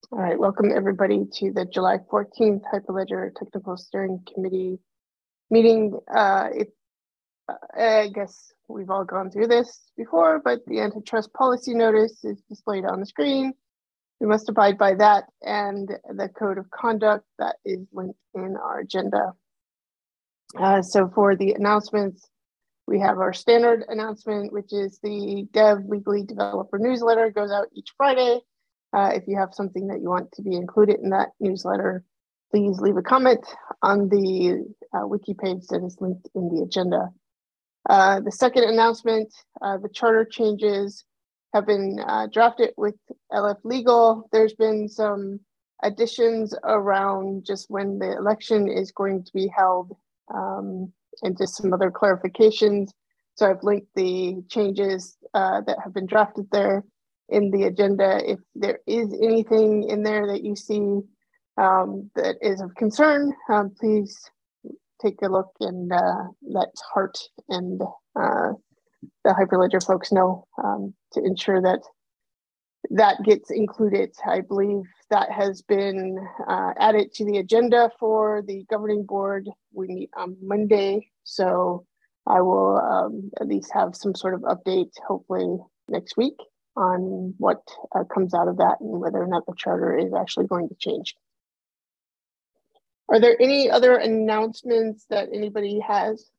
All right, welcome everybody to the July 14th Hyperledger Technical Steering Committee meeting. I guess we've all gone through this before, but the antitrust policy notice is displayed on the screen. We must abide by that and the code of conduct that is linked in our agenda. So for the announcements, we have our standard announcement, which is the Dev Legally Developer newsletter, goes out each Friday. If you have something that you want to be included in that newsletter, please leave a comment on the wiki page that is linked in the agenda. The second announcement, the charter changes have been drafted with LF Legal. There's been some additions around just when the election is going to be held, and just some other clarifications. So I've linked the changes that have been drafted there in the agenda. If there is anything in there that you see that is of concern, please take a look and let Hart and the Hyperledger folks know to ensure that that gets included. I believe that has been added to the agenda for the governing board. We meet on Monday, so I will at least have some sort of update, hopefully next week, on what comes out of that and whether or not the charter is actually going to change. Are there any other announcements that anybody has?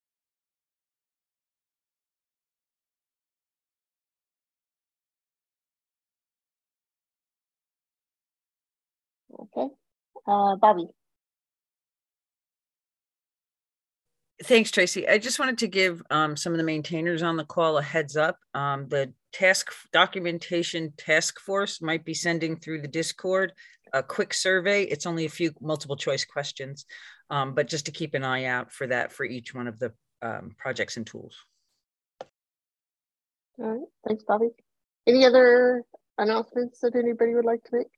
Okay, Bobby. Thanks, Tracy. I just wanted to give some of the maintainers on the call a heads up. The documentation task force might be sending through the Discord a quick survey. It's only a few multiple choice questions, but just to keep an eye out for that for each one of the projects and tools. All right, thanks, Bobby. Any other announcements that anybody would like to make?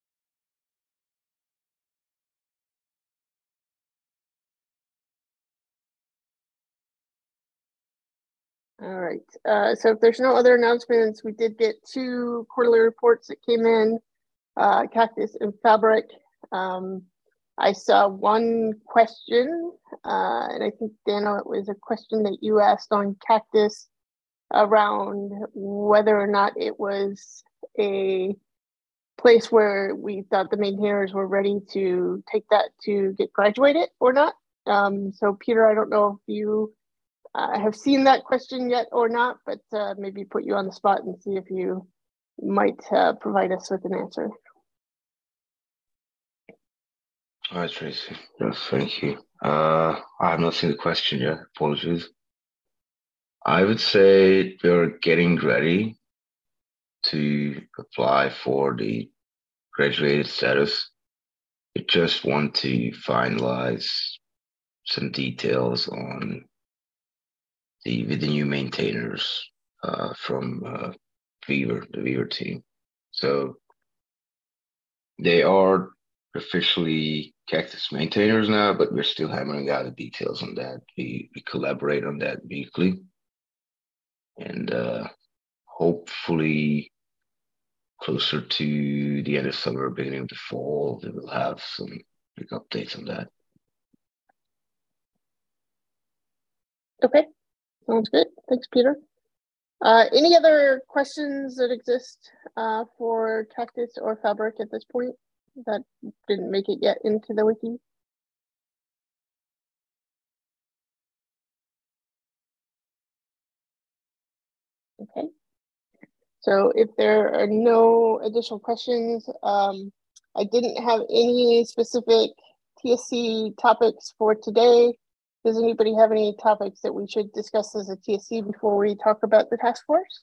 All right, so if there's no other announcements, we did get 2 quarterly reports that came in, Cactus and Fabric. I saw one question, and I think, Dano, it was a question that you asked on Cactus around whether or not it was a place where we thought the maintainers were ready to take that to get graduated or not. So Peter, I don't know if you have seen that question yet or not, but maybe put you on the spot and see if you might provide us with an answer. All right, Tracy. Yes, thank you. I have not seen the question yet. Apologies. I would say we're getting ready to apply for the graduated status. We just want to finalize some details on with the new maintainers from Weaver, the Weaver team. So they are officially Cactus maintainers now, but we're still hammering out the details on that. We collaborate on that weekly, and hopefully closer to the end of summer, beginning of the fall, we will have some big updates on that. Okay, sounds good. Thanks, Peter. Any other questions that exist for Cactus or Fabric at this point that didn't make it yet into the wiki? Okay. So if there are no additional questions, I didn't have any specific TSC topics for today. Does anybody have any topics that we should discuss as a TSC before we talk about the task force?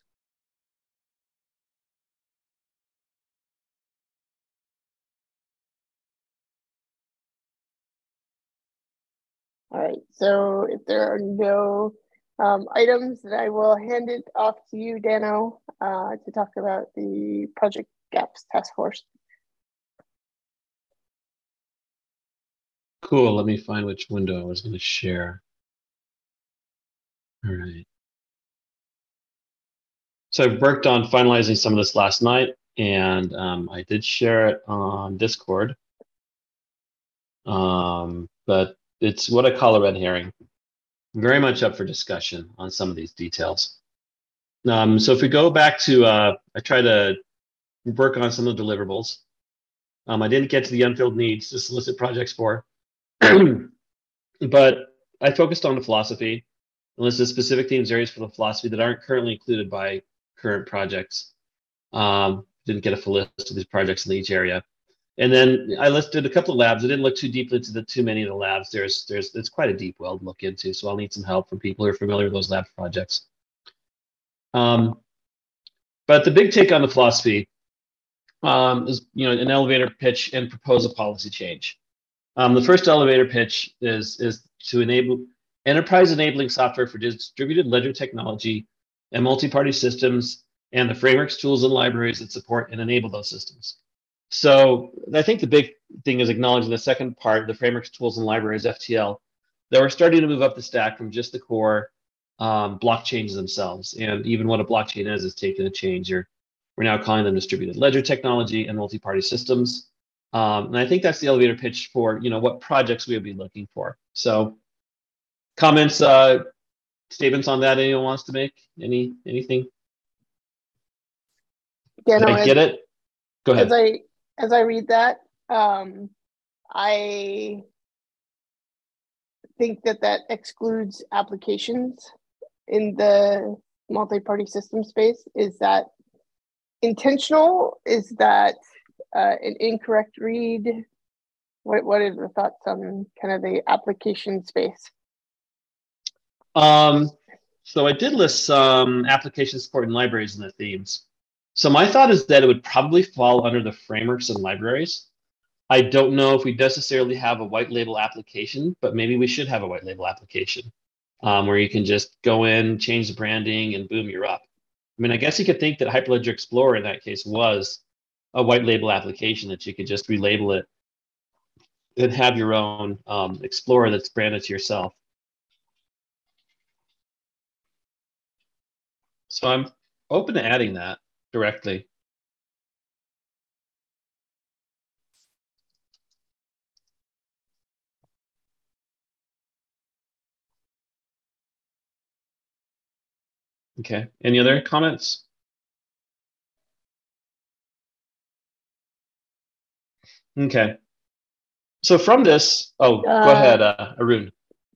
All right, so if there are no items, then I will hand it off to you, Dano, to talk about the Project Gaps Task Force. Cool, let me find which window I was going to share. All right. So I've worked on finalizing some of this last night. and I did share it on Discord. But it's what I call a red herring. Very much up for discussion on some of these details. So if we go back to, I try to work on some of the deliverables. I didn't get to the unfilled needs to solicit projects for, but I focused on the philosophy and listed specific themes areas for the philosophy that aren't currently included by current projects. Didn't get a full list of these projects in each area. And then I listed a couple of labs. I didn't look too deeply into too many of the labs. It's quite a deep well to look into, so I'll need some help from people who are familiar with those lab projects. But the big take on the philosophy is, an elevator pitch and propose a policy change. The first elevator pitch is to enable enterprise enabling software for distributed ledger technology and multi-party systems, and the frameworks, tools, and libraries that support and enable those systems. So I think the big thing is acknowledging the second part, the frameworks, tools, and libraries, FTL, that we're starting to move up the stack from just the core blockchains themselves. And even what a blockchain is taking a change. We're now calling them distributed ledger technology and multi-party systems. And I think that's the elevator pitch for what projects we would be looking for. So comments, statements on that anyone wants to make? Anything? Yeah, Did I get it? Go ahead. As I read that, I think that excludes applications in the multi-party system space. Is that intentional? Is that an incorrect read? What are the thoughts on kind of the application space? So I did list some application support and libraries in the themes. So my thought is that it would probably fall under the frameworks and libraries. I don't know if we necessarily have a white label application, but maybe we should have a white label application where you can just go in, change the branding, and boom, you're up. I mean, I guess you could think that Hyperledger Explorer in that case was a white label application that you could just relabel it and have your own Explorer that's branded to yourself. So I'm open to adding that directly. Okay, any other comments? Okay. So from this, go ahead, Arun.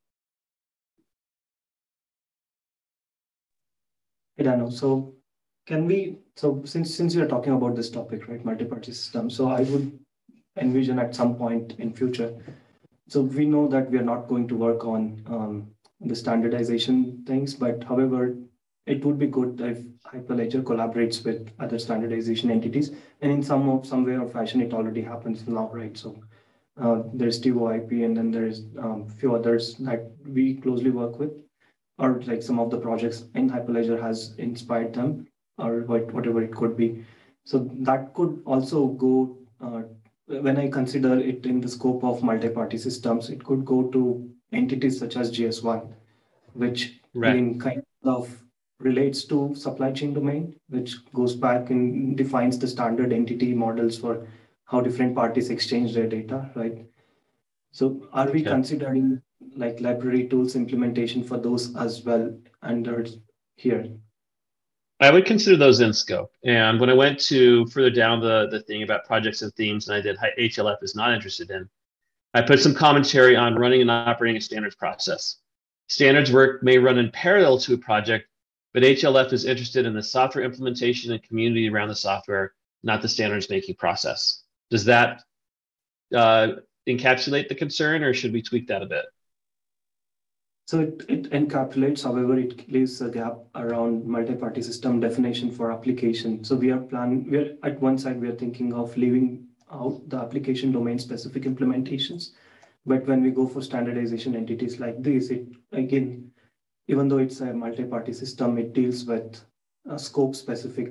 Hey, Dano. So since you're talking about this topic, right, multi-party system, so I would envision at some point in future, so we know that we are not going to work on the standardization things, but however, it would be good if Hyperledger collaborates with other standardization entities, and in some way or fashion, it already happens now, right? So there's TOIP, and then there's a few others that we closely work with, or like some of the projects in Hyperledger has inspired them, or whatever it could be. So that could also go, when I consider it in the scope of multi-party systems, it could go to entities such as GS1, which again kind of relates to supply chain domain, which goes back and defines the standard entity models for how different parties exchange their data, right? So are we considering like library tools implementation for those as well under here? I would consider those in scope. And when I went to further down the thing about projects and themes, and I did HLF is not interested in, I put some commentary on running and operating a standards process. Standards work may run in parallel to a project, but HLF is interested in the software implementation and community around the software, not the standards making process. Does that encapsulate the concern, or should we tweak that a bit? So it encapsulates, however, it leaves a gap around multi-party system definition for application. So we're at one side, we're thinking of leaving out the application domain specific implementations. But when we go for standardization entities like this, it again, even though it's a multi-party system, it deals with scope specific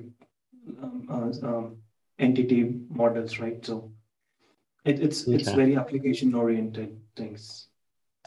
entity models, right? So it's very application oriented things.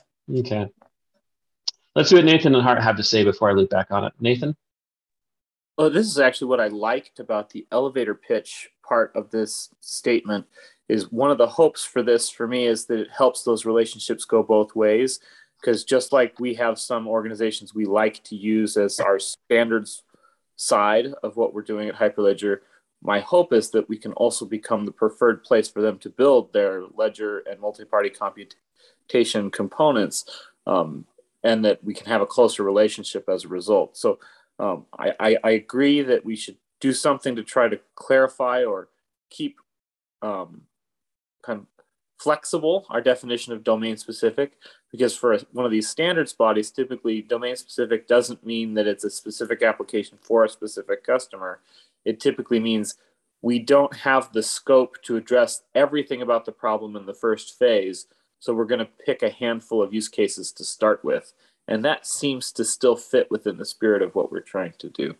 Okay. Let's see what Nathan and Hart have to say before I loop back on it. Nathan? Oh, this is actually what I liked about the elevator pitch part of this statement. Is one of the hopes for this for me is that it helps those relationships go both ways. Because just like we have some organizations we like to use as our standards side of what we're doing at Hyperledger, my hope is that we can also become the preferred place for them to build their ledger and multi-party computation components, and that we can have a closer relationship as a result. So I agree that we should do something to try to clarify or keep kind of flexible our definition of domain specific, because for one of these standards bodies, typically domain specific doesn't mean that it's a specific application for a specific customer. It typically means we don't have the scope to address everything about the problem in the first phase, so we're going to pick a handful of use cases to start with. And that seems to still fit within the spirit of what we're trying to do.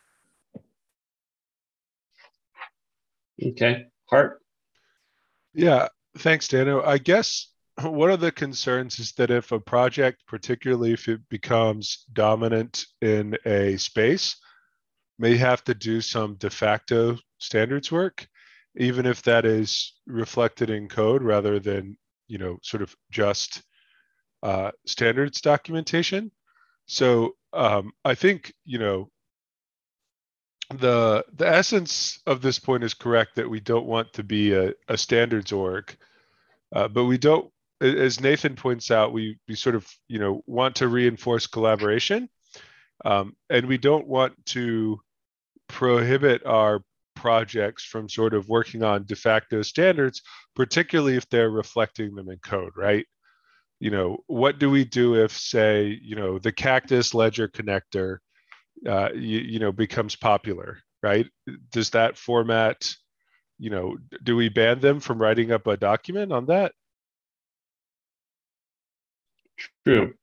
Okay, Hart? Yeah, thanks, Dano. I guess one of the concerns is that if a project, particularly if it becomes dominant in a space, may have to do some de facto standards work, even if that is reflected in code rather than, sort of just standards documentation. So I think, the essence of this point is correct, that we don't want to be a standards org, but we don't, as Nathan points out, we sort of want to reinforce collaboration, and we don't want to prohibit our projects from sort of working on de facto standards, particularly if they're reflecting them in code, right? What do we do if, say, the Cactus Ledger connector becomes popular, right? Does that format, do we ban them from writing up a document on that? True.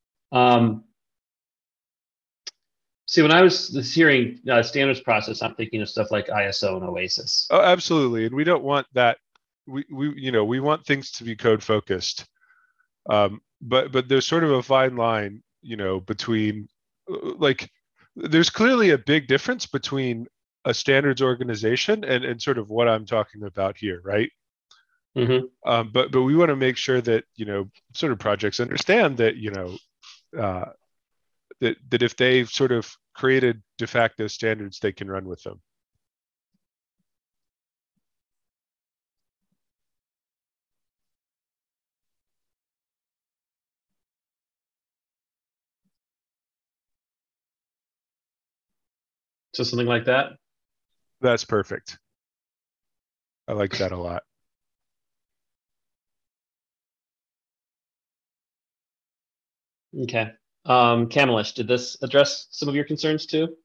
See, when I was hearing standards process, I'm thinking of stuff like ISO and OASIS. Oh, absolutely. And we don't want that. We want things to be code focused. But there's sort of a fine line, between, like, there's clearly a big difference between a standards organization and sort of what I'm talking about here, right? Mm-hmm. But we want to make sure that sort of projects understand that that if they've sort of created de facto standards, they can run with them. So something like that? That's perfect. I like that a lot. Okay. Kamalesh, did this address some of your concerns too?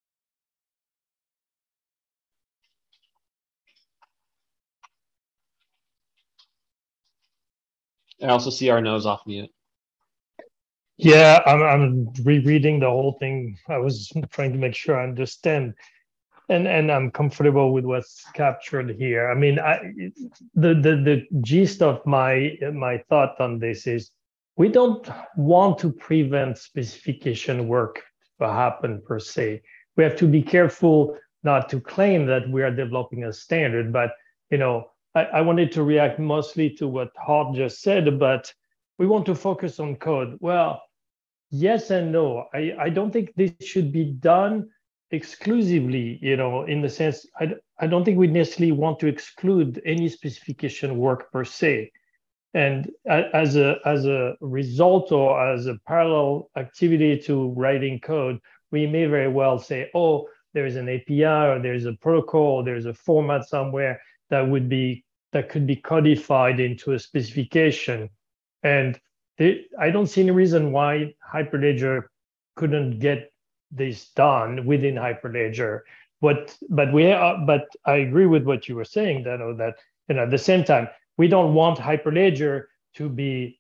I also see Arnaud's off mute. Yeah, I'm rereading the whole thing. I was trying to make sure I understand, and I'm comfortable with what's captured here. I mean, the gist of my thought on this is we don't want to prevent specification work to happen per se. We have to be careful not to claim that we are developing a standard, but I wanted to react mostly to what Hart just said, but we want to focus on code. Well, yes and no. I don't think this should be done exclusively, in the sense, I don't think we necessarily want to exclude any specification work per se. And as a result or as a parallel activity to writing code, we may very well say, oh, there's an API or there's a protocol or there's a format somewhere that could be codified into a specification. And I don't see any reason why Hyperledger couldn't get this done within Hyperledger. But I agree with what you were saying, Dano, that at the same time, we don't want Hyperledger to be,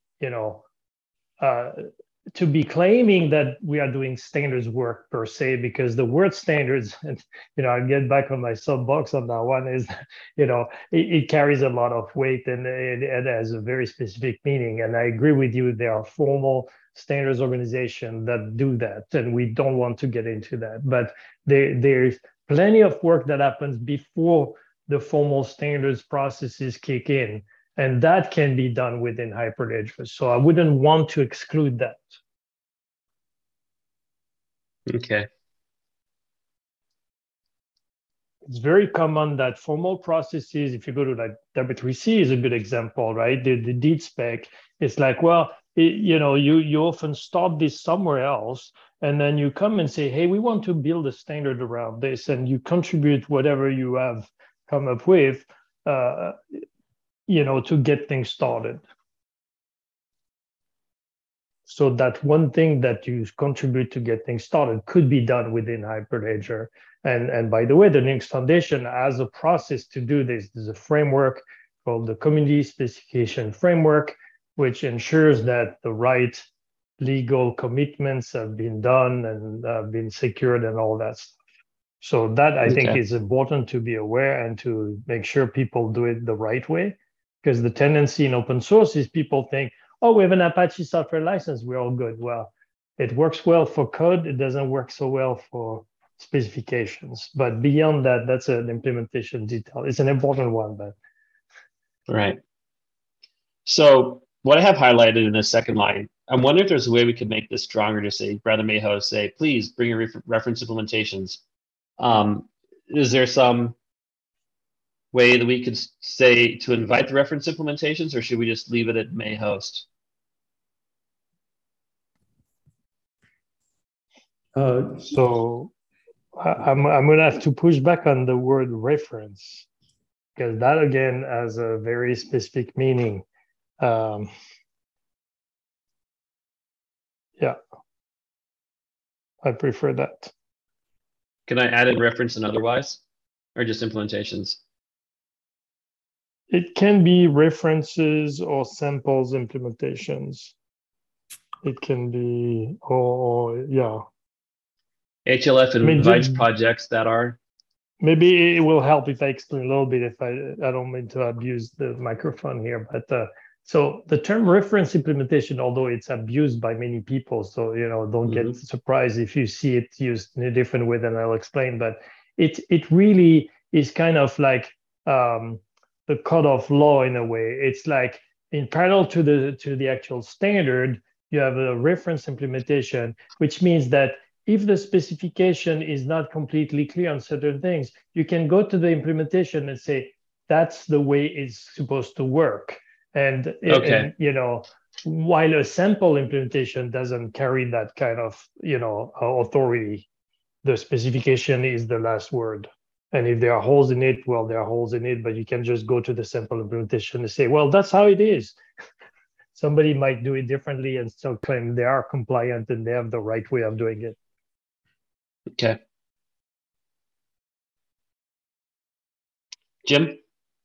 to be claiming that we are doing standards work per se, because the word standards, and I'll get back on my soapbox on that one, is it carries a lot of weight and it has a very specific meaning. And I agree with you, there are formal standards organization that do that, and we don't want to get into that. But there's plenty of work that happens before the formal standards processes kick in, and that can be done within Hyperledger. So I wouldn't want to exclude that. Okay. It's very common that formal processes, if you go to like W3C is a good example, right? The deed spec, it's like, well, you often start this somewhere else, and then you come and say, hey, we want to build a standard around this, and you contribute whatever you have come up with, to get things started. So that one thing that you contribute to get things started could be done within Hyperledger. And by the way, the Linux Foundation has a process to do this. There's a framework called the Community Specification Framework, which ensures that the right legal commitments have been done and been secured and all that stuff. So that I think is important to be aware and to make sure people do it the right way, because the tendency in open source is people think, oh, we have an Apache software license, we're all good. Well, it works well for code, it doesn't work so well for specifications. But beyond that, that's an implementation detail. It's an important one, but. Right. So what I have highlighted in the second line, I'm wondering if there's a way we could make this stronger to say, Brother Mayhoe, say, please bring your reference implementations. Is there some way that we could say to invite the reference implementations, or should we just leave it at may host? So I'm going to have to push back on the word reference, because that again has a very specific meaning. Yeah, I prefer that. Can I add in reference and otherwise, or just implementations? It can be references or samples implementations. It can be, yeah. HLF invites projects that are. Maybe it will help if I explain a little bit, if I don't mean to abuse the microphone here, but so the term reference implementation, although it's abused by many people, so don't get surprised if you see it used in a different way than I'll explain, but it really is kind of like the code of law in a way. It's like in parallel to the actual standard, you have a reference implementation, which means that if the specification is not completely clear on certain things, you can go to the implementation and say, that's the way it's supposed to work. And, while a sample implementation doesn't carry that kind of, authority, the specification is the last word. And if there are holes in it, well, there are holes in it, but you can just go to the sample implementation and say, well, that's how it is. Somebody might do it differently and still claim they are compliant and they have the right way of doing it. Okay. Jim?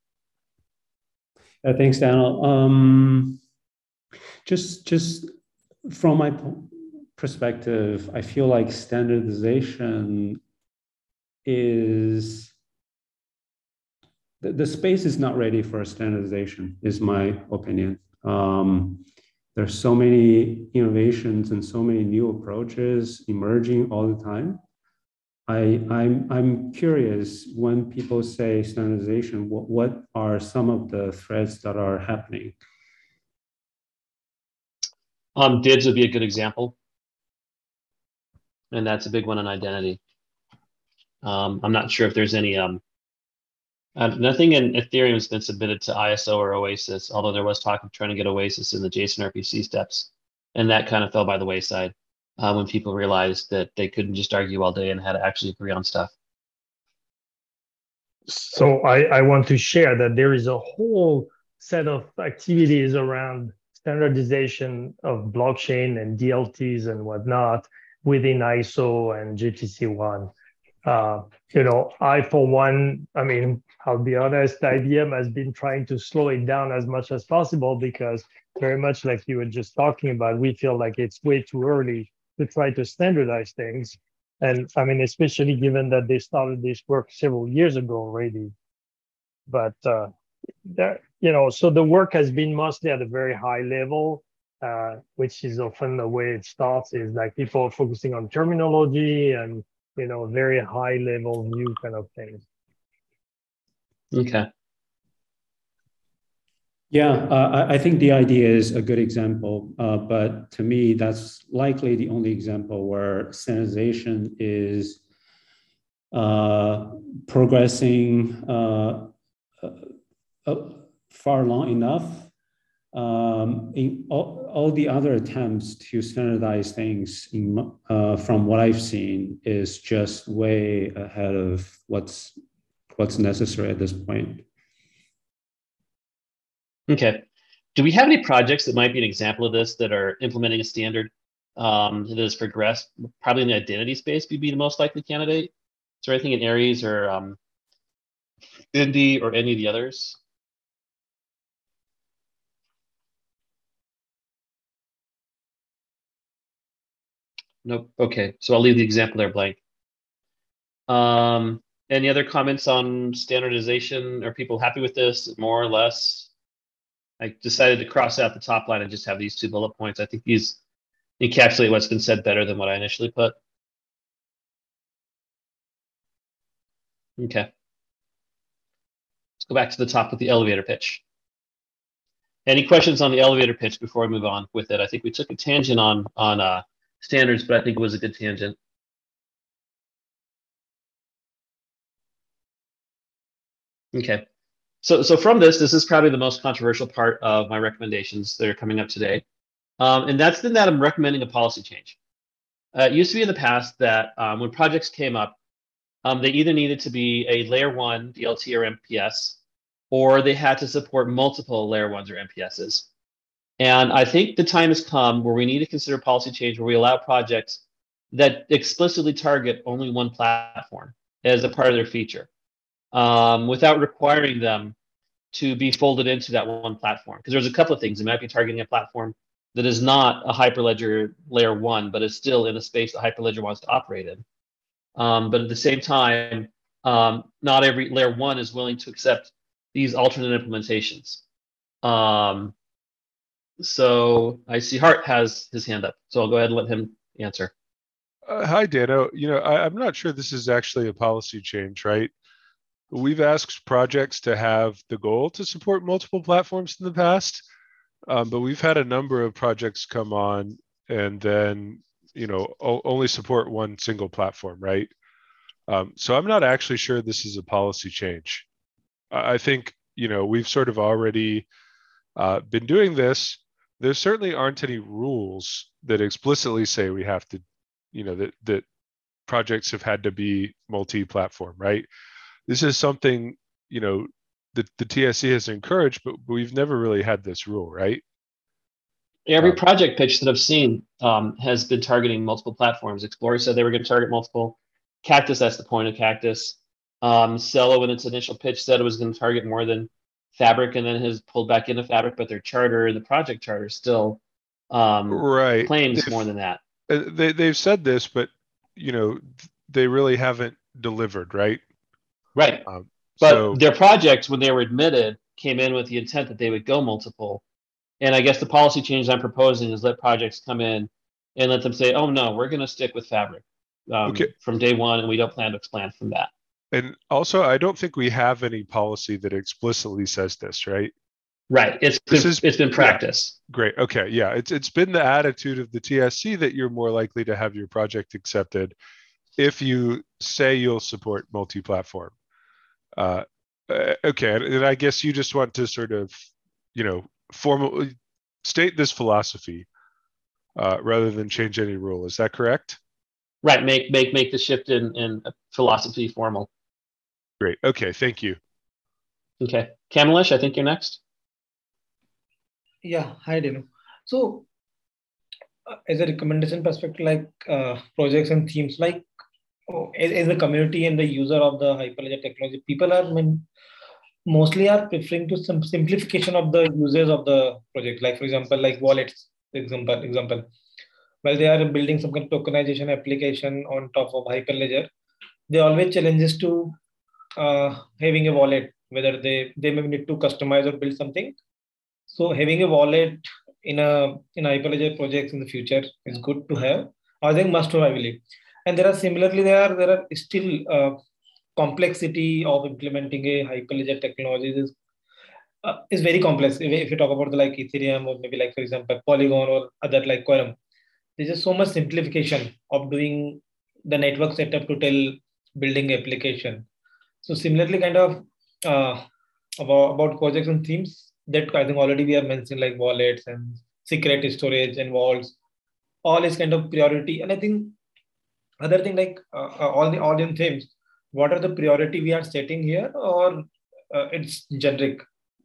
Thanks, Daniel. Just from my perspective, I feel like standardization is, the space is not ready for standardization, is my opinion. There's so many innovations and so many new approaches emerging all the time. I'm curious, when people say standardization, what are some of the threads that are happening? DIDs would be a good example. And that's a big one on identity. I'm not sure if there's any, nothing in Ethereum has been submitted to ISO or Oasis, although there was talk of trying to get Oasis in the JSON RPC steps. And that kind of fell by the wayside when people realized that they couldn't just argue all day and had to actually agree on stuff. So I want to share that there is a whole set of activities around standardization of blockchain and DLTs and whatnot within ISO and GTC1. I, for one, I'll be honest, IBM has been trying to slow it down as much as possible, because very much like you were just talking about, we feel like it's way too early to try to standardize things. And especially given that they started this work several years ago already. But so the work has been mostly at a very high level. which is often the way it starts, is like people focusing on terminology and, very high level view kind of things. Okay. Yeah, I think the idea is a good example, but to me, that's likely the only example where standardization is progressing far long enough. In all the other attempts to standardize things from what I've seen is just way ahead of what's necessary at this point. Okay. Do we have any projects that might be an example of this that are implementing a standard that has progressed? Probably in the identity space would be the most likely candidate. Is there anything in Aries or Indy or any of the others? Nope. Okay. So I'll leave the example there blank. Any other comments on standardization? Are people happy with this, more or less? I decided to cross out the top line and just have these 2 bullet points. I think these encapsulate what's been said better than what I initially put. Okay. Let's go back to the top with the elevator pitch. Any questions on the elevator pitch before I move on with it? I think we took a tangent on standards, but I think it was a good tangent. Okay. So from this is probably the most controversial part of my recommendations that are coming up today. And that's that I'm recommending a policy change. It used to be in the past that when projects came up, they either needed to be a layer 1 DLT or MPS, or they had to support multiple layer 1s or MPSs. And I think the time has come where we need to consider policy change where we allow projects that explicitly target only one platform as a part of their feature. Without requiring them to be folded into that one platform. Because there's a couple of things. It might be targeting a platform that is not a Hyperledger layer 1, but is still in a space that Hyperledger wants to operate in. But at the same time, not every layer 1 is willing to accept these alternate implementations. So I see Hart has his hand up. So I'll go ahead and let him answer. Hi, Dano. I'm not sure this is actually a policy change, right? We've asked projects to have the goal to support multiple platforms in the past, but we've had a number of projects come on and then, only support one single platform, right? So I'm not actually sure this is a policy change. I think, we've sort of already been doing this. There certainly aren't any rules that explicitly say we have to, that projects have had to be multi-platform, right? This is something, that the TSC has encouraged, but we've never really had this rule, right? Every project pitch that I've seen has been targeting multiple platforms. Explorer said they were going to target multiple. Cactus, that's the point of Cactus. Cello, in its initial pitch, said it was going to target more than Fabric, and then has pulled back into Fabric, but their charter, the project charter, still claims more than that. They've said this, but they really haven't delivered, right? Right. But their projects, when they were admitted, came in with the intent that they would go multiple. And I guess the policy change I'm proposing is let projects come in and let them say, oh, no, we're going to stick with Fabric from day one, and we don't plan to expand from that. And also, I don't think we have any policy that explicitly says this, right? Right. It's been practice. Yeah. Great. Okay. Yeah. It's been the attitude of the TSC that you're more likely to have your project accepted if you say you'll support multi-platform. Okay. And I guess you just want to sort of, formally state this philosophy rather than change any rule. Is that correct? Right. Make the shift in philosophy formal. Great. Okay. Thank you. Okay. Kamalesh, I think you're next. Yeah. Hi, Dino. So as a recommendation perspective, like projects and themes, like as the community and the user of the Hyperledger technology, people are mostly are preferring to some simplification of the uses of the project. Like, for example, like wallets, example. While they are building some kind of tokenization application on top of Hyperledger, they always challenges to having a wallet, whether they may need to customize or build something. So having a wallet in a Hyperledger projects in the future is good to have. I think must have, I believe. And there are still complexity of implementing a Hyperledger technology is very complex. If you talk about the like Ethereum or maybe like for example Polygon or other like Quorum, there's just so much simplification of doing the network setup to tell building application. So similarly, kind of about projects and themes that I think already we have mentioned like wallets and secret storage and vaults, all is kind of priority. And I think other thing like all in themes, what are the priority we are setting here, or it's generic?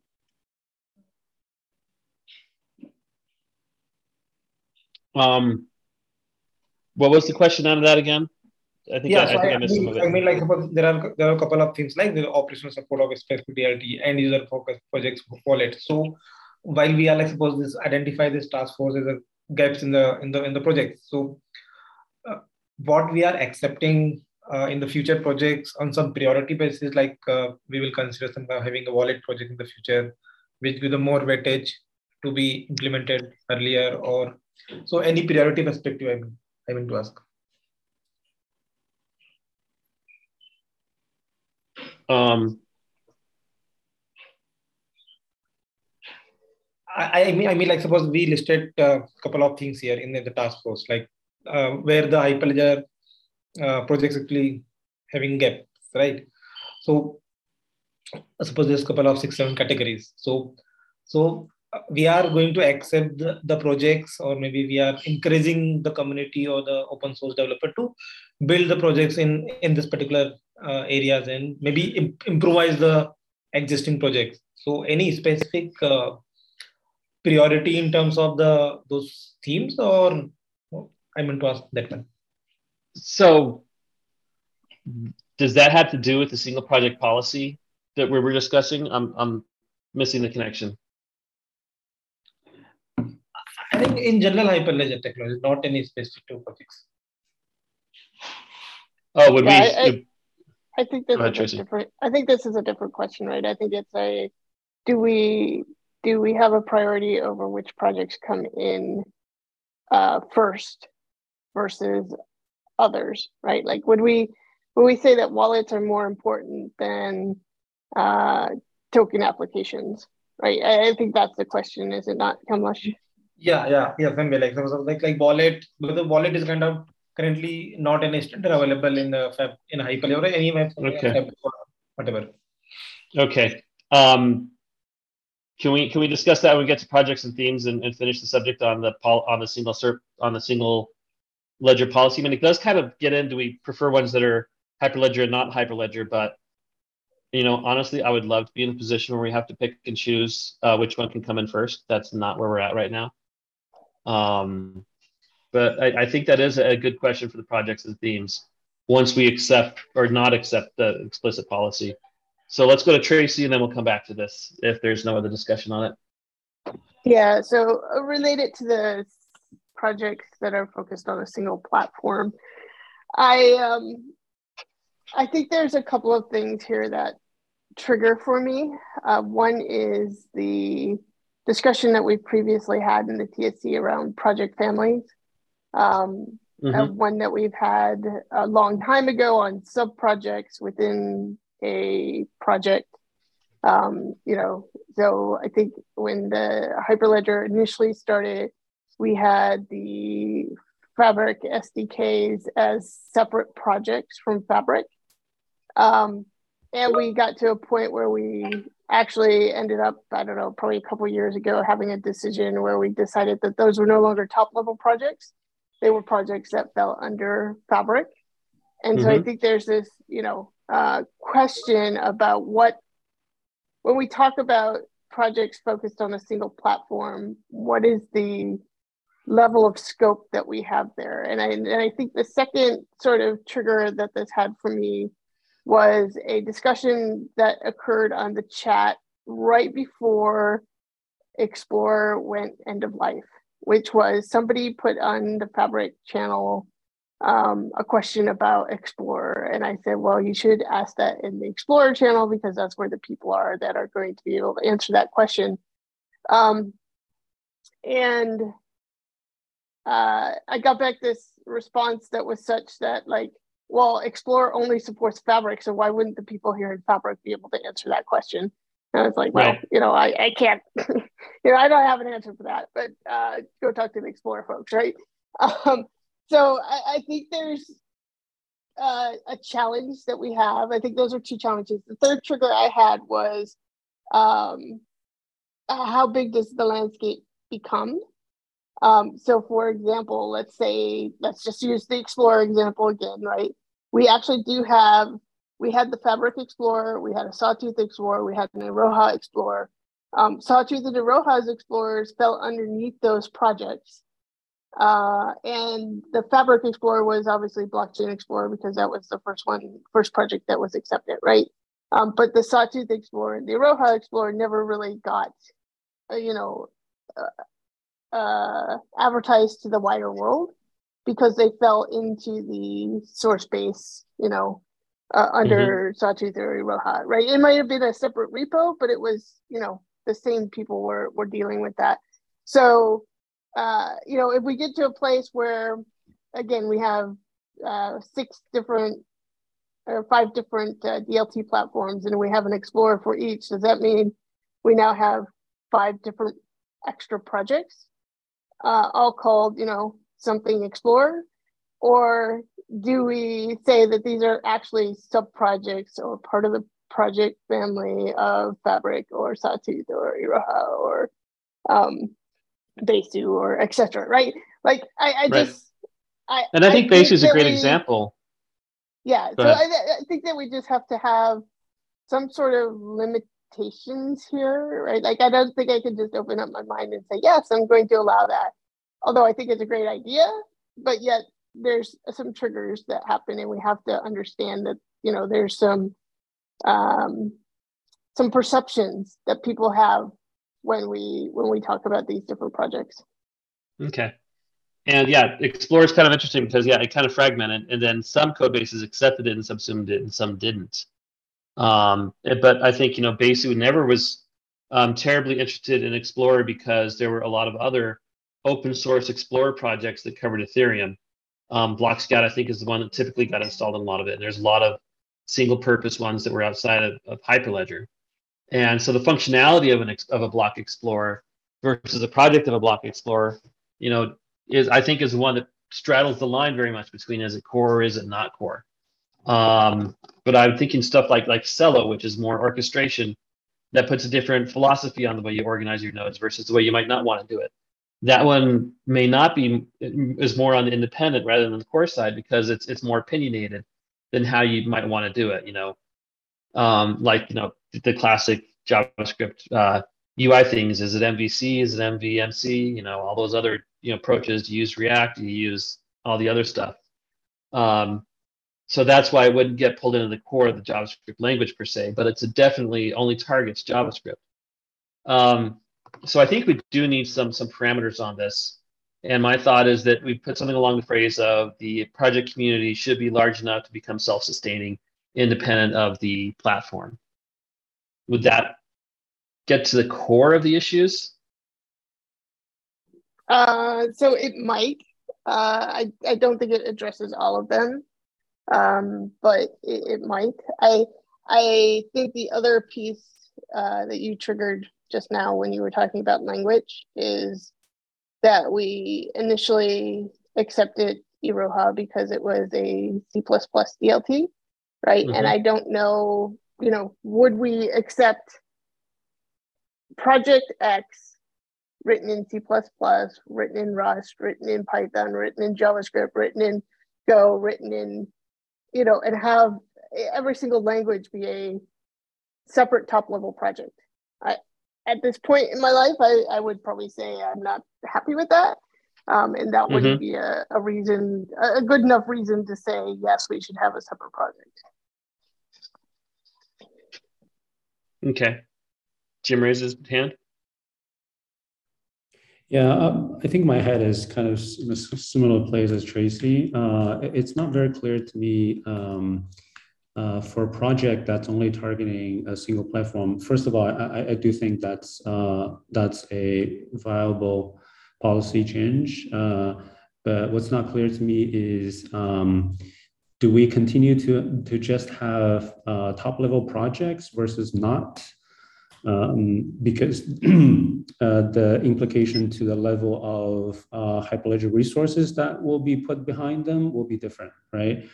What was the question out of that again? I think Yeah, I missed some of it. I mean, like suppose there are a couple of things like the operational support of specific DLT and user focused projects for wallet. So while we are like suppose this identify this task force as a gaps in the project. So what we are accepting in the future projects on some priority basis, like we will consider some having a wallet project in the future, which with a more weightage to be implemented earlier, or so any priority perspective. I mean to ask. I mean, like suppose we listed a couple of things here in the task force, like where the Hyperledger projects actually having gaps, right? So suppose there's a couple of 6-7 categories. So we are going to accept the projects, or maybe we are encouraging the community or the open source developer to build the projects in this particular areas and maybe improvise the existing projects. So any specific priority in terms of those themes, or I meant to ask that one. So does that have to do with the single project policy that we were discussing? I'm missing the connection. I think in general Hyperledger technology, not any specific to projects. Oh, would yeah, we? I think this is a different. I think this is a different question, right? I think it's a do we have a priority over which projects come in first versus others, right? Like would we say that wallets are more important than token applications, right? I think that's the question, is it not, Kamlesh? Yeah. Like wallet, because the wallet is kind of currently not any standard available in the Hyperledger or any okay. Whatever. Okay. Can we discuss that when we get to projects and themes and finish the subject on the single ledger policy? I mean, it does kind of get into, we prefer ones that are Hyperledger and not Hyperledger, but honestly, I would love to be in a position where we have to pick and choose which one can come in first. That's not where we're at right now. But I think that is a good question for the projects and themes once we accept or not accept the explicit policy. So let's go to Tracy and then we'll come back to this if there's no other discussion on it. Yeah, so related to the projects that are focused on a single platform, I think there's a couple of things here that trigger for me. One is the discussion that we previously had in the TSC around project families. One that we've had a long time ago on sub-projects within a project. So I think when the Hyperledger initially started, we had the Fabric SDKs as separate projects from Fabric. And we got to a point where we actually ended up, I don't know, probably a couple of years ago, having a decision where we decided that those were no longer top-level projects. They were projects that fell under Fabric. And so I think there's this, question about when we talk about projects focused on a single platform, what is the level of scope that we have there? And I think the second sort of trigger that this had for me was a discussion that occurred on the chat right before Explorer went end of life, which was somebody put on the Fabric channel a question about Explorer. And I said, well, you should ask that in the Explorer channel because that's where the people are that are going to be able to answer that question. And and I got back this response that was such that like, well, Explorer only supports Fabric, so why wouldn't the people here in Fabric be able to answer that question? And I was like, well, Right. you know, I can't, you know, I don't have an answer for that, but go talk to the Explorer folks, right? So I think there's a challenge that we have. I think those are two challenges. The third trigger I had was how big does the landscape become? So for example, let's just use the Explorer example again, right? We actually we had the Fabric Explorer, we had a Sawtooth Explorer, we had an Iroha Explorer. Sawtooth and Iroha's Explorers fell underneath those projects. And the Fabric Explorer was obviously Blockchain Explorer because that was the first project that was accepted, right? But the Sawtooth Explorer and the Iroha Explorer never really got, advertised to the wider world because they fell into the source base, under Sawtooth or Iroha, right? It might have been a separate repo, but it was, the same people were dealing with that. So, if we get to a place where, again, we have 5 different DLT platforms and we have an Explorer for each, does that mean we now have 5 different extra projects, all called, something Explorer? Or do we say that these are actually sub-projects or part of the project family of Fabric or Sawtooth or Iroha or Besu or etc., right? Like I think Besu is a great example. Yeah, so I think that we just have to have some sort of limitations here, right? Like I don't think I can just open up my mind and say, yes, I'm going to allow that. Although I think it's a great idea, but yet there's some triggers that happen and we have to understand that, there's some perceptions that people have when we talk about these different projects. Okay. And yeah, Explorer is kind of interesting because it kind of fragmented, and then some code bases accepted it and some did and some didn't. But I think Besu never was terribly interested in Explorer because there were a lot of other open source Explorer projects that covered Ethereum. Blockscout, I think, is the one that typically got installed in a lot of it. And there's a lot of single purpose ones that were outside of Hyperledger. And so the functionality of a block explorer versus a project of a block explorer, is one that straddles the line very much between is it core or is it not core. But I'm thinking stuff like Celo, which is more orchestration, that puts a different philosophy on the way you organize your nodes versus the way you might not want to do it. That one may not be, is more on the independent rather than the core side because it's more opinionated than how you might want to do it. The classic JavaScript UI things. Is it MVC? Is it MVMC? All those other approaches. You use React. You use all the other stuff. So that's why it wouldn't get pulled into the core of the JavaScript language per se, but it definitely only targets JavaScript. So I think we do need some parameters on this. And my thought is that we put something along the phrase of the project community should be large enough to become self-sustaining, independent of the platform. Would that get to the core of the issues? So it might. I don't think it addresses all of them, but it might. I think the other piece that you triggered just now when you were talking about language is that we initially accepted Iroha because it was a C++ DLT, right? And I don't know, would we accept Project X written in C++, written in Rust, written in Python, written in JavaScript, written in Go, written in, and have every single language be a separate top-level project? At this point in my life, I would probably say I'm not happy with that. And that wouldn't be a good enough reason to say, yes, we should have a separate project. Okay. Jim raises his hand. Yeah, I think my head is kind of in a similar place as Tracy. It's not very clear to me for a project that's only targeting a single platform. First of all, I do think that's a viable policy change. But what's not clear to me is, do we continue to just have top level projects versus not? Because the implication to the level of Hyperledger resources that will be put behind them will be different, right?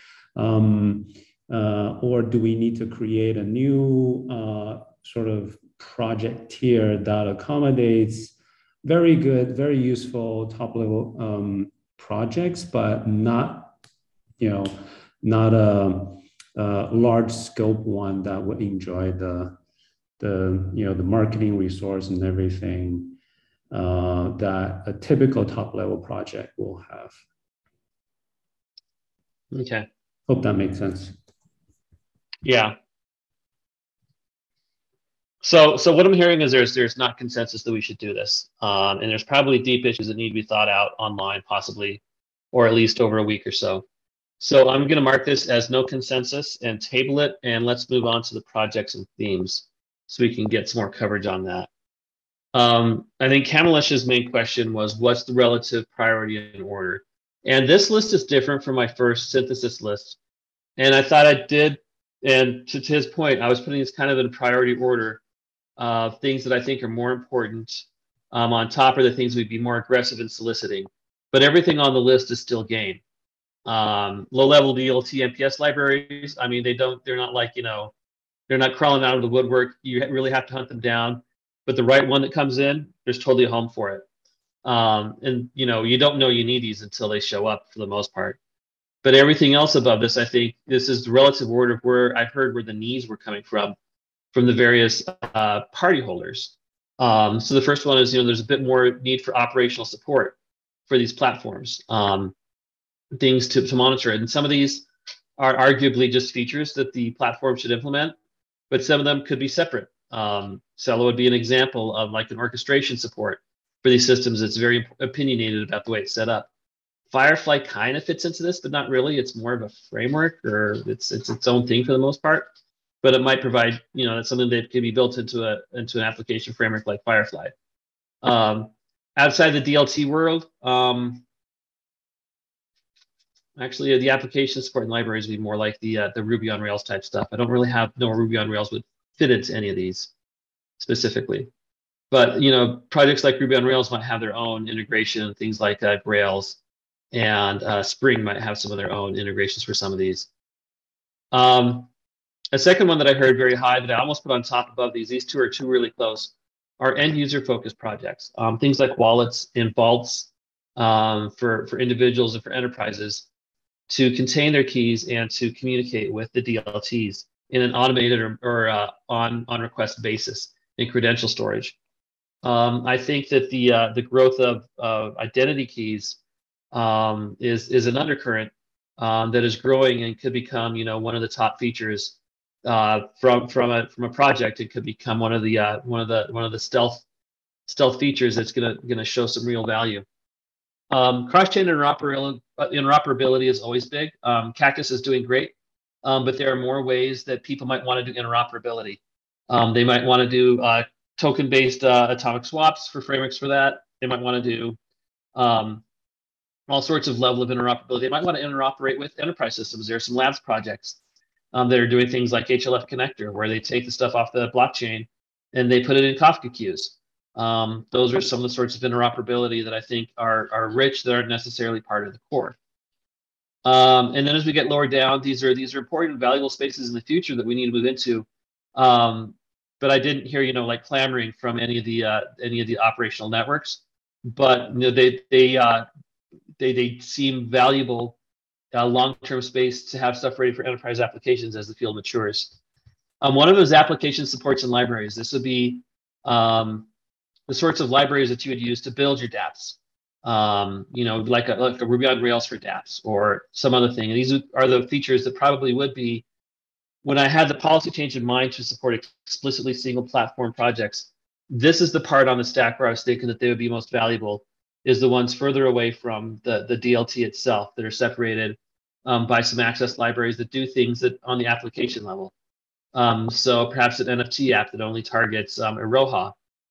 Or do we need to create a new sort of project tier that accommodates very good, very useful top level projects, but not, not a large scope one that would enjoy the marketing resource and everything that a typical top level project will have. Okay. Hope that makes sense. Yeah. So what I'm hearing is there's not consensus that we should do this, and there's probably deep issues that need to be thought out online, possibly, or at least over a week or so. So I'm going to mark this as no consensus and table it, and let's move on to the projects and themes so we can get some more coverage on that. I think Kamalesh's main question was, what's the relative priority in order? And this list is different from my first synthesis list. And I thought I did, and to his point, I was putting this kind of in priority order of things that I think are more important. On top of the things we'd be more aggressive in soliciting. But everything on the list is still game. Low-level DLT MPS libraries, I mean, they're not like, they're not crawling out of the woodwork. You really have to hunt them down. But the right one that comes in, there's totally a home for it. And, you don't know you need these until they show up for the most part. But everything else above this, I think this is the relative order of where I heard where the needs were coming from the various party holders. So the first one is, there's a bit more need for operational support for these platforms, things to monitor it. And some of these are arguably just features that the platform should implement, but some of them could be separate. Celo would be an example of like an orchestration support for these systems that's very opinionated about the way it's set up. Firefly kind of fits into this, but not really. It's more of a framework, or it's its own thing for the most part. But it might provide, that's something that can be built into an application framework like Firefly. Outside the DLT world, actually the application support and libraries would be more like the Ruby on Rails type stuff. I don't really know Ruby on Rails would fit into any of these specifically. But projects like Ruby on Rails might have their own integration, things like Grails, and Spring might have some of their own integrations for some of these. A second one that I heard very high that I almost put on top above these two are two really close, are end user focused projects. Things like wallets and vaults for individuals and for enterprises to contain their keys and to communicate with the DLTs in an automated or on request basis in credential storage. I think that the growth of identity keys is an undercurrent that is growing and could become one of the top features from a project. It could become one of the stealth features that's gonna show some real value. Cross-chain interoperability is always big. Cactus is doing great, but there are more ways that people might want to do interoperability. They might want to do token-based atomic swaps for frameworks for that. They might want to do all sorts of level of interoperability. They might want to interoperate with enterprise systems. There are some labs projects that are doing things like HLF connector, where they take the stuff off the blockchain and they put it in Kafka queues. Those are some of the sorts of interoperability that I think are rich, that aren't necessarily part of the core. And then as we get lower down, these are important and valuable spaces in the future that we need to move into. But I didn't hear like clamoring from any of the operational networks. But they seem valuable long-term space to have stuff ready for enterprise applications as the field matures. One of those application supports and libraries. This would be the sorts of libraries that you would use to build your dApps. Like a Ruby on Rails for dApps or some other thing. And these are the features that probably would be, when I had the policy change in mind to support explicitly single platform projects, this is the part on the stack where I was thinking that they would be most valuable, is the ones further away from the DLT itself, that are separated by some access libraries that do things that on the application level. So perhaps an NFT app that only targets Iroha,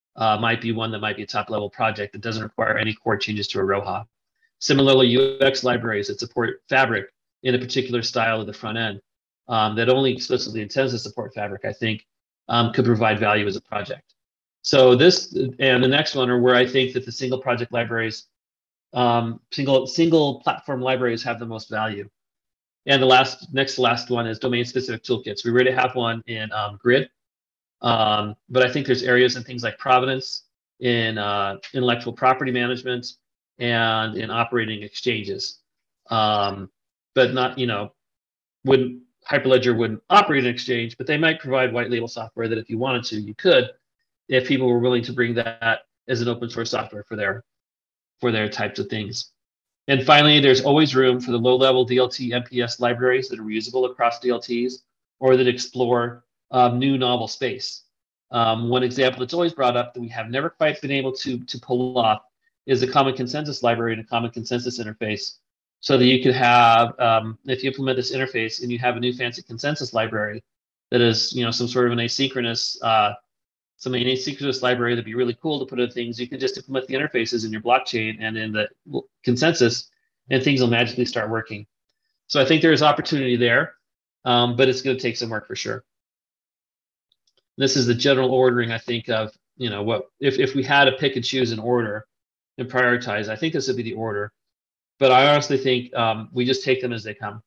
might be one that might be a top-level project that doesn't require any core changes to Aroha. Similarly, UX libraries that support Fabric in a particular style of the front end that only explicitly intends to support Fabric, I think, could provide value as a project. So this and the next one are where I think that the single project libraries, single platform libraries have the most value. And the next to last one is domain-specific toolkits. We already have one in Grid, but I think there's areas in things like provenance, in intellectual property management, and in operating exchanges. But not, Hyperledger wouldn't operate an exchange, but they might provide white label software that if you wanted to, you could, if people were willing to bring that as an open source software for their types of things. And finally, there's always room for the low-level DLT MPS libraries that are reusable across DLTs or that explore new novel space. One example that's always brought up that we have never quite been able to pull off is a common consensus library and a common consensus interface, so that you could have, if you implement this interface and you have a new fancy consensus library that is, some sort of an asynchronous library that'd be really cool to put in things, you can just implement the interfaces in your blockchain and in the consensus, and things will magically start working. So I think there's opportunity there, but it's going to take some work for sure. This is the general ordering, I think, of, what if we had to pick and choose an order and prioritize, I think this would be the order. But I honestly think we just take them as they come.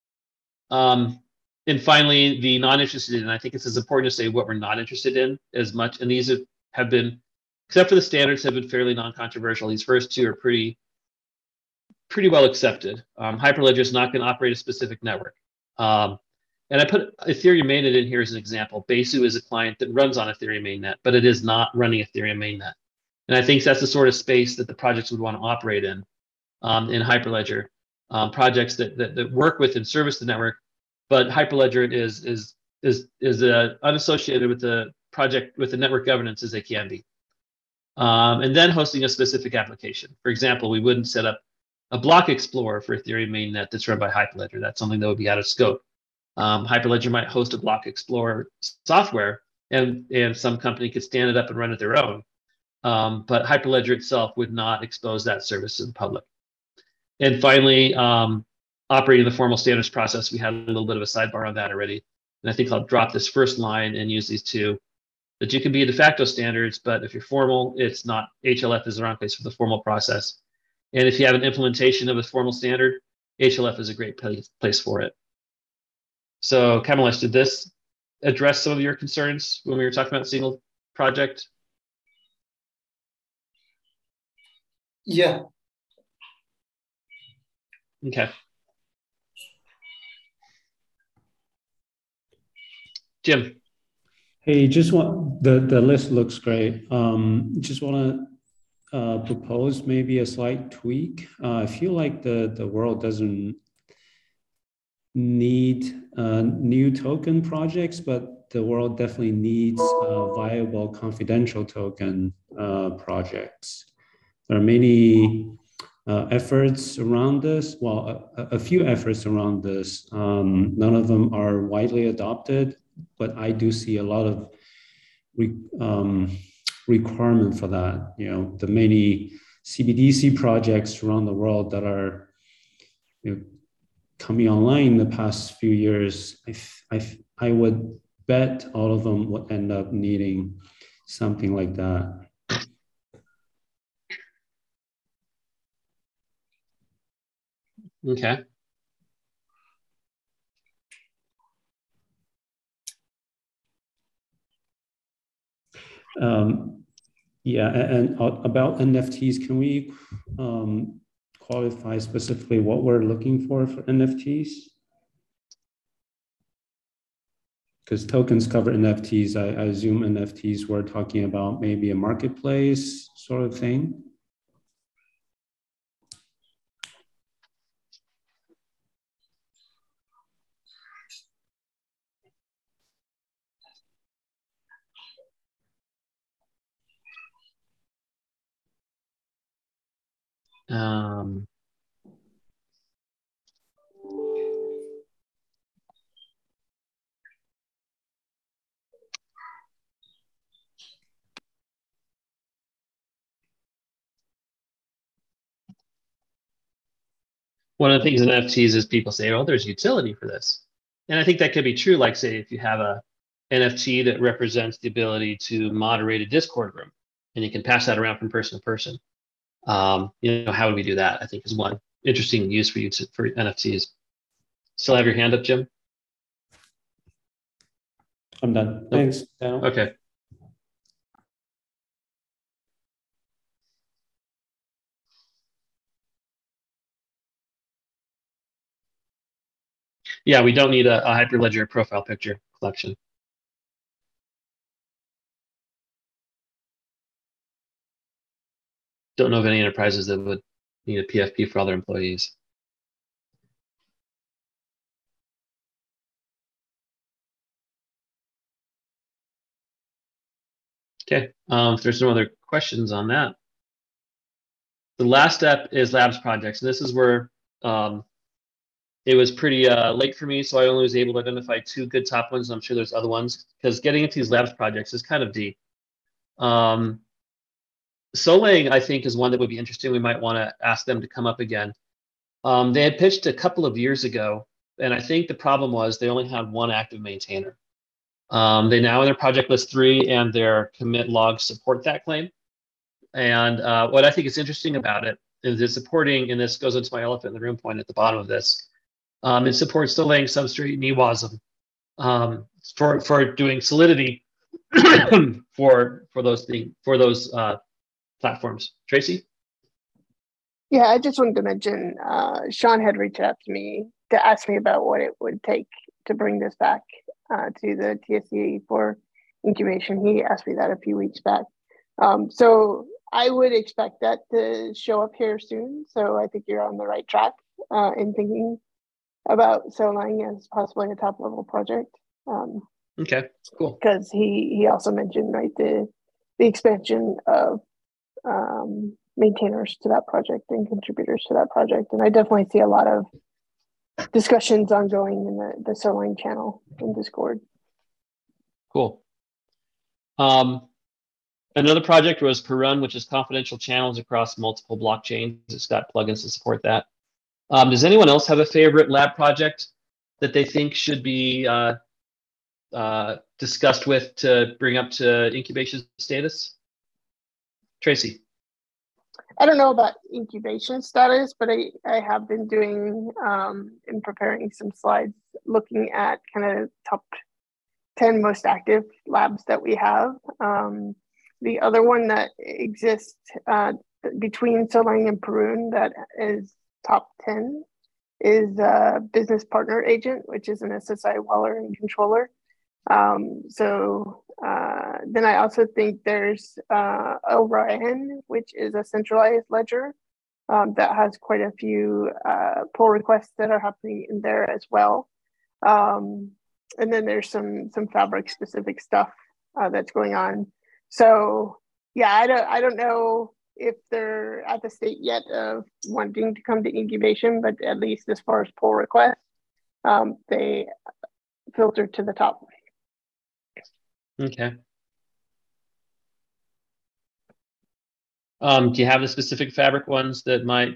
And finally, the non-interested in, I think it's as important to say what we're not interested in as much. And these have been, except for the standards, have been fairly non-controversial. These first two are pretty well accepted. Hyperledger is not going to operate a specific network. And I put Ethereum mainnet in here as an example. Besu is a client that runs on Ethereum mainnet, but it is not running Ethereum mainnet. And I think that's the sort of space that the projects would want to operate in Hyperledger. Projects that work with and service the network, but Hyperledger is unassociated with the project, with the network governance as they can be. And then hosting a specific application. For example, we wouldn't set up a block explorer for Ethereum mainnet that's run by Hyperledger. That's something that would be out of scope. Hyperledger might host a block explorer software, and some company could stand it up and run it their own. But Hyperledger itself would not expose that service to the public. And finally, operating the formal standards process, we had a little bit of a sidebar on that already. And I think I'll drop this first line and use these two, that you can be a de facto standards, but if you're formal, it's not, HLF is the wrong place for the formal process. And if you have an implementation of a formal standard, HLF is a great place for it. So Kamalesh, did this address some of your concerns when we were talking about single project? Yeah. Okay. Jim. Hey, just want the list looks great. Just want to propose maybe a slight tweak. I feel like the world doesn't need new token projects, but the world definitely needs viable confidential token projects. There are many efforts around this. Well, a few efforts around this. None of them are widely adopted, but I do see a lot of requirement for that. The many CBDC projects around the world that are coming online in the past few years, I would bet all of them would end up needing something like that. Okay. Yeah, and about NFTs, can we qualify specifically what we're looking for NFTs? Because tokens cover NFTs. I assume NFTs we're talking about maybe a marketplace sort of thing. one of the things in NFTs is people say, oh, there's utility for this. And I think that could be true. Like, say, if you have a NFT that represents the ability to moderate a Discord room, and you can pass that around from person to person. How would we do that? I think is one interesting use for NFTs. Still have your hand up, Jim? I'm done. Nope. Thanks, Daniel. Okay. Yeah, we don't need a Hyperledger profile picture collection. Don't know of any enterprises that would need a PFP for all their employees. Okay, if there's no other questions on that. The last step is labs projects. And this is where it was pretty late for me, so I only was able to identify 2 good top ones. I'm sure there's other ones, because getting into these labs projects is kind of deep. Solang, I think, is one that would be interesting. We might want to ask them to come up again. They had pitched a couple of years ago, and I think the problem was they only had 1 active maintainer. They now in their project list 3, and their commit logs support that claim. And what I think is interesting about it is it's supporting, and this goes into my elephant in the room point at the bottom of this, it supports Solang, Substrate, and EWASM for doing Solidity for those platforms. Tracy? Yeah, I just wanted to mention, Sean had reached out to me to ask me about what it would take to bring this back to the TSC for incubation. He asked me that a few weeks back. So I would expect that to show up here soon. So I think you're on the right track in thinking about Solang as possibly a top level project. Okay, cool. Because he also mentioned, right, the expansion of maintainers to that project and contributors to that project. And I definitely see a lot of discussions ongoing in the Solang channel in Discord. Cool. Another project was Perun, which is confidential channels across multiple blockchains. It's got plugins to support that. Does anyone else have a favorite lab project that they think should be discussed with to bring up to incubation status? Tracy. I don't know about incubation status, but I have been doing and preparing some slides looking at kind of top 10 most active labs that we have. The other one that exists between Solang and Perun that is top 10 is Business Partner Agent, which is an SSI Waller and controller. Then I also think there's Orion, which is a centralized ledger that has quite a few pull requests that are happening in there as well. And then there's some Fabric specific stuff that's going on. So yeah, I don't know if they're at the state yet of wanting to come to incubation, but at least as far as pull requests, they filter to the top. Okay. Do you have the specific Fabric ones that might,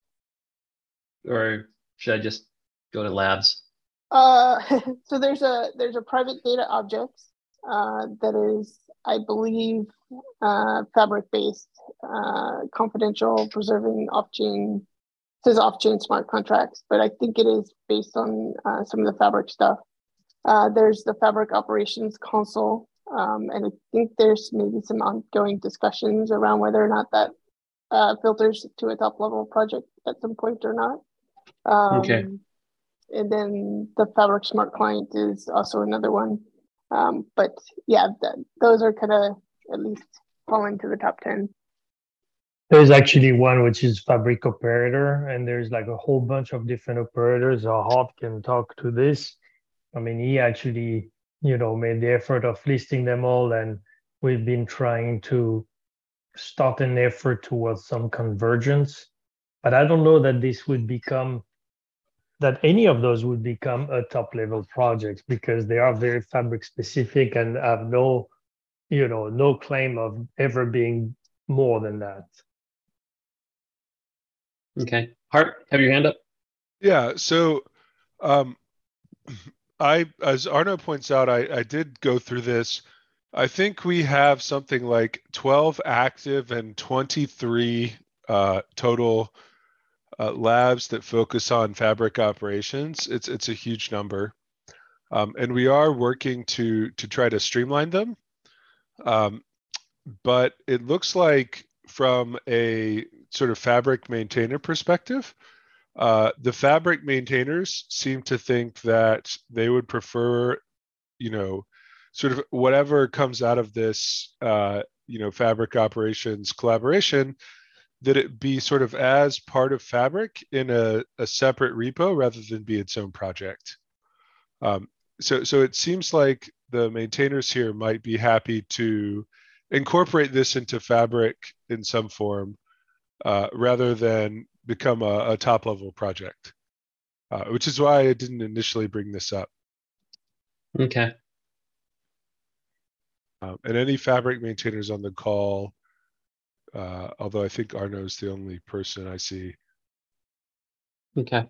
or should I just go to labs? So there's a private data objects that is, I believe, Fabric-based, confidential, preserving off-chain, says off-chain smart contracts, but I think it is based on some of the Fabric stuff. There's the Fabric operations console, and I think there's maybe some ongoing discussions around whether or not that filters to a top level project at some point or not. Okay. And then the Fabric Smart Client is also another one. But yeah, those are kind of at least fall into the top 10. There's actually one which is Fabric Operator, and there's like a whole bunch of different operators. Hart can talk to this. I mean, he actually, made the effort of listing them all, and we've been trying to start an effort towards some convergence. But I don't know that that any of those would become a top level project, because they are very Fabric specific and have no claim of ever being more than that. Okay. Hart, have your hand up. Yeah. So as Arno points out, I did go through this. I think we have something like 12 active and 23 total labs that focus on fabric operations. It's a huge number, and we are working to try to streamline them. But it looks like from a sort of fabric maintainer perspective, the fabric maintainers seem to think that they would prefer, sort of whatever comes out of this, fabric operations collaboration, that it be sort of as part of fabric in a separate repo rather than be its own project. So it seems like the maintainers here might be happy to incorporate this into fabric in some form rather than become a top level project, which is why I didn't initially bring this up. Okay. And any fabric maintainers on the call, although I think Arno's the only person I see. Okay.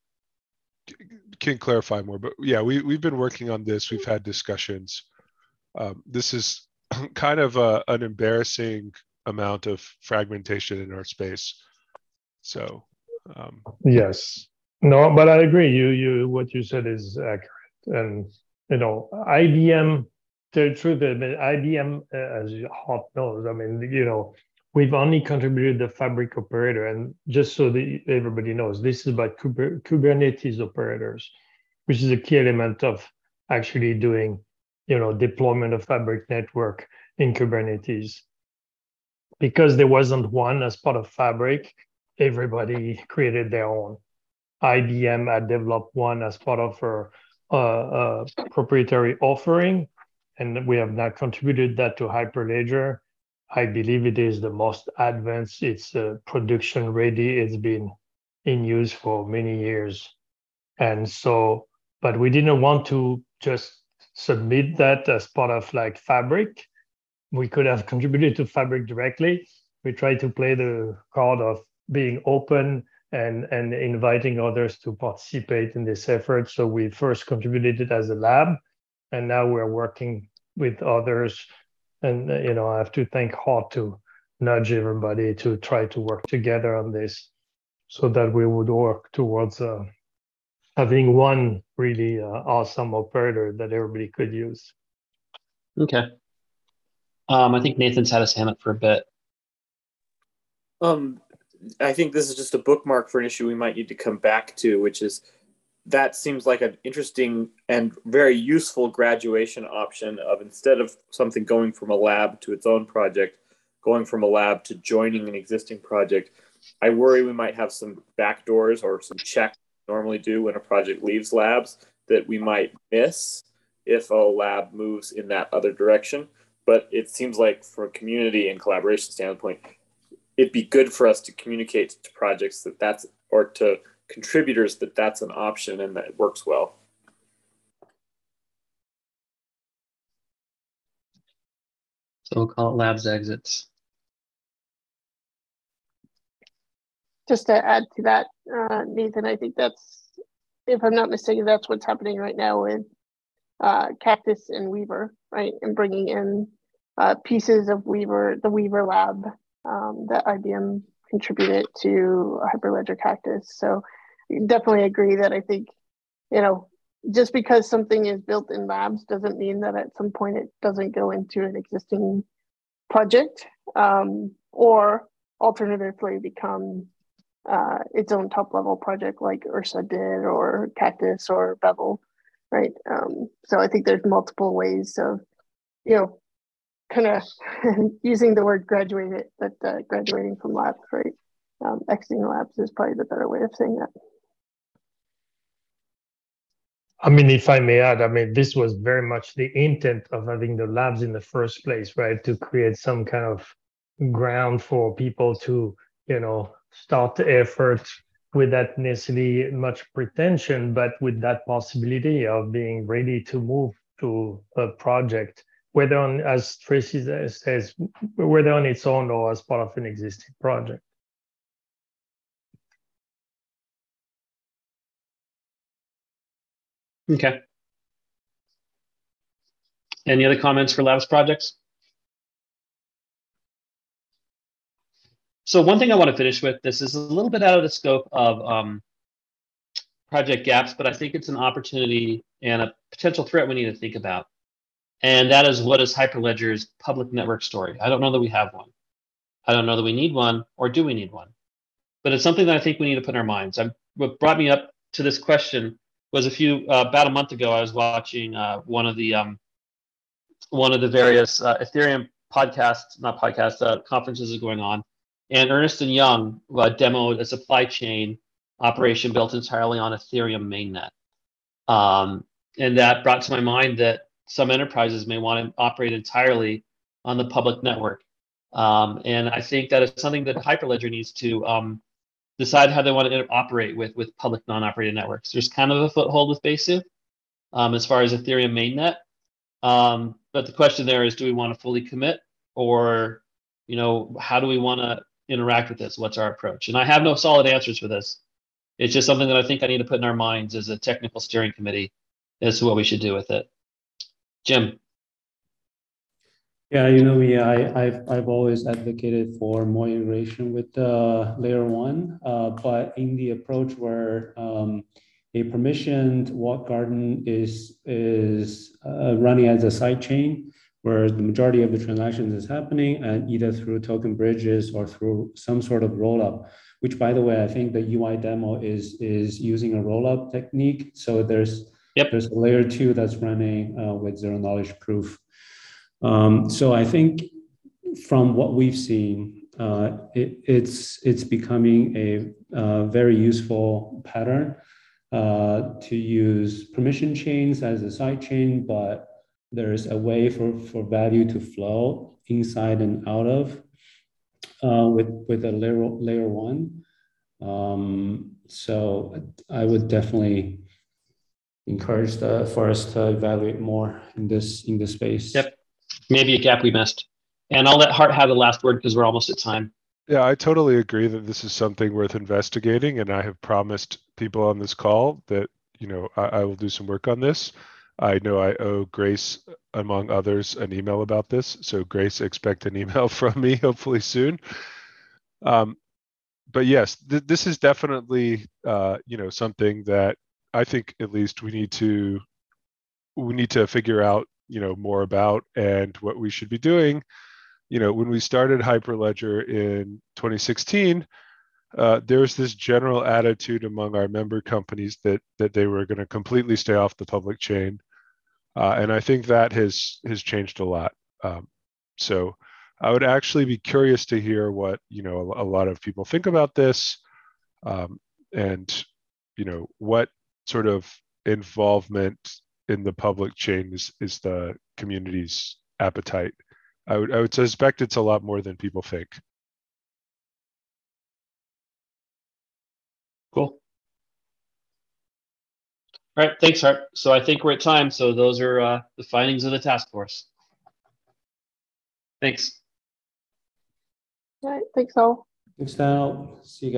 Can clarify more, but yeah, we've been working on this. We've had discussions. This is kind of an embarrassing amount of fragmentation in our space. So yes, no, but I agree. What you said is accurate, and IBM. The truth is, IBM, as Hop knows, I mean, we've only contributed the fabric operator, and just so that everybody knows, this is about Kubernetes operators, which is a key element of actually doing, deployment of fabric network in Kubernetes. Because there wasn't one as part of fabric, everybody created their own. IBM had developed one as part of her proprietary offering, and we have now contributed that to Hyperledger. I believe it is the most advanced. It's production ready. It's been in use for many years. And so, but we didn't want to just submit that as part of like Fabric. We could have contributed to Fabric directly. We tried to play the card of being open and inviting others to participate in this effort. So we first contributed it as a lab, and now we're working with others. And I have to thank Hart to nudge everybody to try to work together on this, so that we would work towards having one really awesome operator that everybody could use. Okay. I think Nathan's had his hand up for a bit. I think this is just a bookmark for an issue we might need to come back to, which is that seems like an interesting and very useful graduation option of, instead of something going from a lab to its own project, going from a lab to joining an existing project. I worry we might have some backdoors or some checks we normally do when a project leaves labs that we might miss if a lab moves in that other direction. But it seems like from a community and collaboration standpoint, it'd be good for us to communicate to projects or to contributors that that's an option and that it works well. So we'll call it labs exits. Just to add to that, Nathan, I think that's, if I'm not mistaken, that's what's happening right now with Cactus and Weaver, right? And bringing in pieces of Weaver, the Weaver lab that IBM contributed to Hyperledger Cactus. So definitely agree that I think, just because something is built in labs doesn't mean that at some point it doesn't go into an existing project, or alternatively become its own top level project like Ursa did, or Cactus or Bevel, right? So I think there's multiple ways of, kind of using the word graduated, but graduating from labs, right? Exiting labs is probably the better way of saying that. I mean, if I may add, this was very much the intent of having the labs in the first place, right? To create some kind of ground for people to, start the effort without necessarily much pretension, but with that possibility of being ready to move to a project, whether on, as Tracy says, whether on its own or as part of an existing project. Okay. Any other comments for Labs projects? So one thing I want to finish with, this is a little bit out of the scope of project gaps, but I think it's an opportunity and a potential threat we need to think about. And that is, what is Hyperledger's public network story? I don't know that we have one. I don't know that we need one, or do we need one? But it's something that I think we need to put in our minds. What brought me up to this question was about a month ago, I was watching one of the various Ethereum conferences is going on, and Ernst & Young demoed a supply chain operation built entirely on Ethereum mainnet. And that brought to my mind that some enterprises may want to operate entirely on the public network. And I think that is something that Hyperledger needs to decide how they want to operate with public non-operated networks. There's kind of a foothold with Besu as far as Ethereum mainnet. But the question there is, do we want to fully commit, or, how do we want to interact with this? What's our approach? And I have no solid answers for this. It's just something that I think I need to put in our minds as a technical steering committee as to what we should do with it. Jim. Yeah, I've always advocated for more integration with layer one, but in the approach where a permissioned walled garden is running as a side chain, where the majority of the transactions is happening, and either through token bridges or through some sort of rollup. Which, by the way, I think the UI demo is using a rollup technique. So there's a layer 2 that's running with zero knowledge proof. So I think from what we've seen, it's becoming a very useful pattern to use permission chains as a side chain, but there's a way for value to flow inside and out of with a layer one. So I would definitely encourage for us to evaluate more in this space. Yep. Maybe a gap we missed. And I'll let Hart have the last word because we're almost at time. Yeah, I totally agree that this is something worth investigating, and I have promised people on this call that, I will do some work on this. I know I owe Grace, among others, an email about this. So Grace, expect an email from me hopefully soon. But yes, this is definitely, something that I think at least we need to figure out, more about, and what we should be doing. When we started Hyperledger in 2016, there was this general attitude among our member companies that they were going to completely stay off the public chain. And I think that has changed a lot. So I would actually be curious to hear what, a lot of people think about this, and, what sort of involvement in the public chain is the community's appetite. I would suspect it's a lot more than people think. Cool. All right, thanks, Hart. So I think we're at time. So those are the findings of the task force. Thanks. All right, thanks all. Thanks, Al. See you guys.